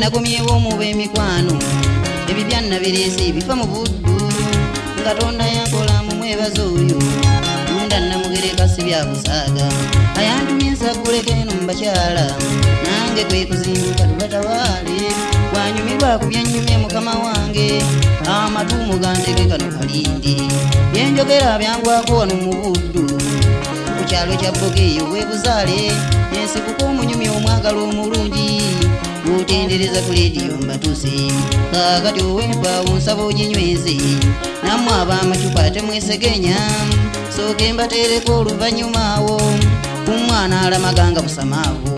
nakomyewo mu b'emikwano ebibyanna biresi bifa mu buddu Katonda yankola mu mwebazo oyo tunda namugereka si byakusaaga ayantumye nsaguleko eno mu bakyala nange kwe kuzinduka tubatawaale wanyumirwa ku byennyumye mukama wange amatuumu gantege kano kalindi byenjogera byangwako wano mu buddu ku kyalo kya Bogeyo bwebuzaale ensikuko omunyumya omwagala omulungi gutendereza ku lediyo mbatuse kaakati owempaawo nsaba oginyweze nammwe ab'amacupa temwesegenya sooke mbateereko oluvannyuma awo ku mwana alamaganga busamaavu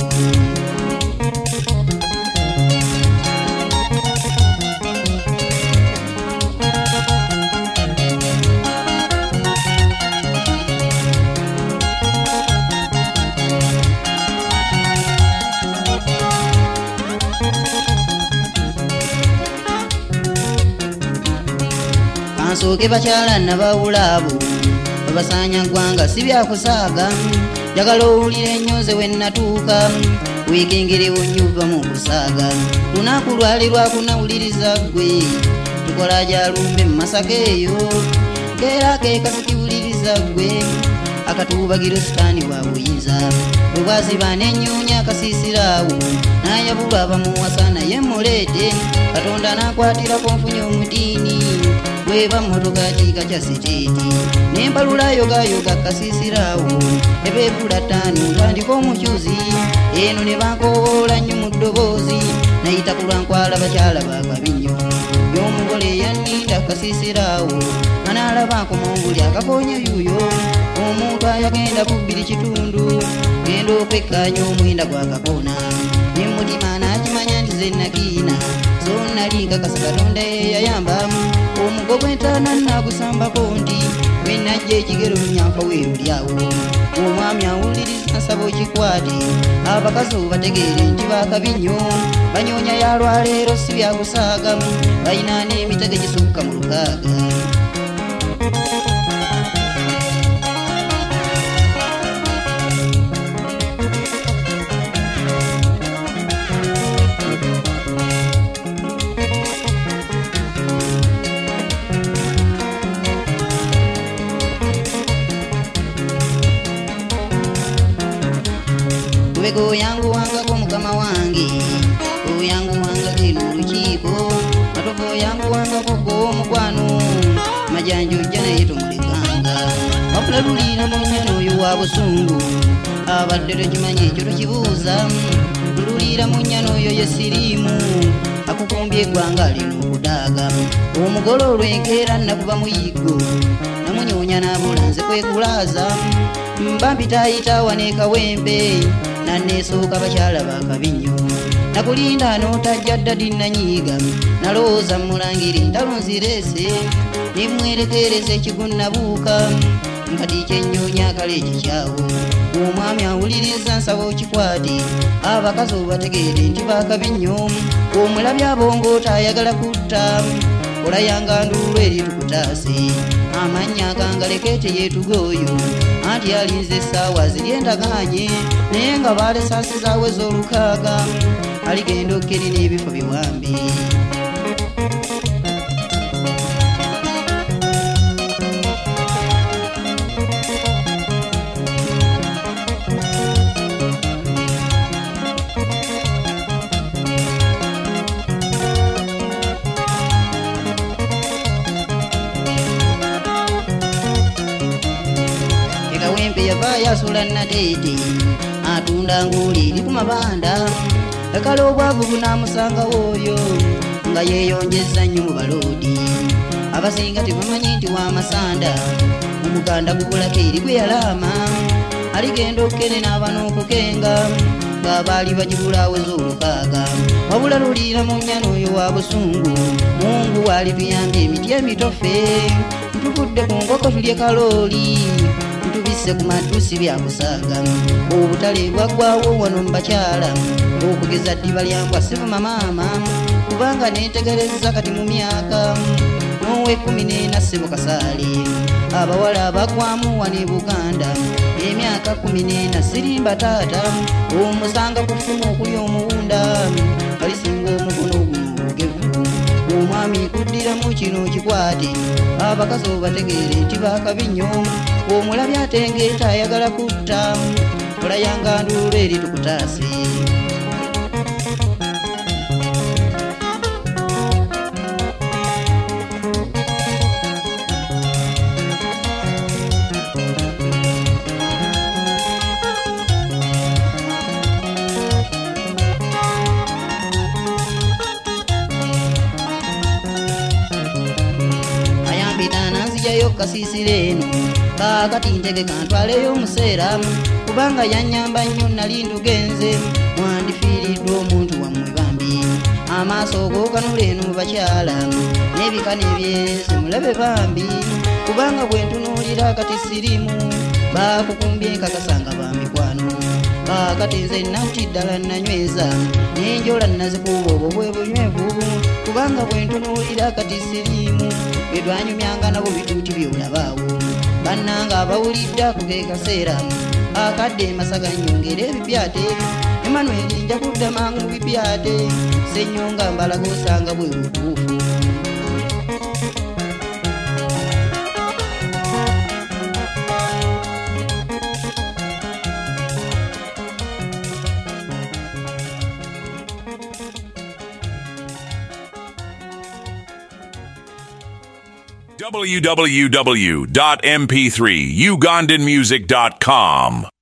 Kansooke bakyala nabawulaabo babasanya ggwanga si byakusaaga njagala owulire ennyoze we nnatuuka weekengerewo nnyuva mu kusaaga lunaku lwali lwakunawuliriza ggwe tukola gyalumbe mu Masaka eyo keera keekasikiwuliriza ggwe akatuubagiro sitaani wa buyinza bwe bwaziba n'ennyuunya akasiisiraawo n'ayabulwa abamuwasa naye muleete Katonda n'akwatirako nfunye omutiini bweba mmotoka kiika kya siteeti n'empalulayogayoga kasiisiraawo ebeebula ttaano ntandika omukyuzi eno ne bankowoola nnyo mu ddoboozi nayita ku lwankwala bakyala bakabinyo y'omugole yanninda kasiisiraawo anaalaba nkomonguli akakoonye yuuyo omuntu ayagenda ku 2 kitundu genda okwekkaanya omwenda gwakakoona nemutima n'akimanya nti ze nakiina so nali nkakasa Katonda yeyayamba omugo gw'entaana nnaagusambako nti bwe najja ekigero lunyanfa weerulyawo omwami awuliriza nsaba okikwate abakazi obategeere nti bakabinyo banyoonya ya lwaleero si byakusaaga balina n'emitego gisukka mu 6 Oyangu wangako mukama wange oyangu wanga kino olukiiko matovu oyangu wangako g'omukwano majanjo ojja naye tomulekanga wabula lulira mu nnyana oyo wa busungu abadde tokimanyi ekyo tokibuuza lulira mu nnyana oyo ye siriimu akukumbye eggwanga lino okudaaga omugole olwenkeera nakuba muyiggo namunyoonya n'abula nze kwekulaaza mbampitayita waneekawempe nanneesooka bakyala bakabinyo nakulinda n'otajja ddadi nanyiiga nalowooza mulangiri ntalo nzireese nemwerekereza ekigunnabuuka nkati kyennyoonya akala ekikyawo omwami awuliriza nsaba okikwate abakazi obategeere nti bakabinyo omulabye abongoota ayagala kutta olayanga nduulu eri tukutaase amannya agangalekete yeetugooyo anti alinze essaawa ziri endagaanye naye nga baalesaasizaawe z'olukaaga aligenda okkeri n'ebifo biwambi yasula nadeede atunda nguuli eri ku mabanda ekala obwavu bunaamusangawo oyo nga yeeyonjeza nnyo mu baloodi abasinga tebamanyi nti w'amasanda omuganda gubulako eri gwe yalaama aligenda okukene n'aba n'okukenga ng'abaali bagibulaweza olukaaga wabula luliira mu nnyana oyo wa busungu mungu waali tuyambye emiti emitofe ntugudde ku nkoko tulye kalooli tubisse ku matusi byakusaaga obutale bwaggwawo wano mu bakyala okugeza ddiba lyambwa sivuma maama kubanga neetegereza kati mu myaka n'owe14 ssebo kasaale abawala bagwamu wane Buganda emyaka 14 sirimba taata omusanga kufuma okulya omuwunda kalisinga omugu kino kikwate abakazi obategeere nti bakabi nnyo omulabi atengeeta ayagala kutta olayanga nduulu eri tukutaase nzijayo kasisire eno kakati ntegeka ntwaleyo omuseera kubanga yanyamba nnyo nali ndugenze mwandifiiriddwa omuntu wammwe bambi amaaso gookanula eno bakyala n'ebika n'ebyese mulabe bambi kubanga bwe ntunuulira kati sirimu bakukumbye nkakasanga bamikwano kakati nze nauti ddala nanyweza n'enjola nazikuuba obwo bwe bunywevu kubanga bwe ntunuulira kati sirimu bedwanyumyanga nabo bituuti byolabaawo bannanga abawulidde ako ke kaseera akadde masaga nnyongera ebipyate Emmanuel nja kudda mangu mu bipyate sennyonga mbalaga osanga bwe butuufu www.mp3ugandanmusic.com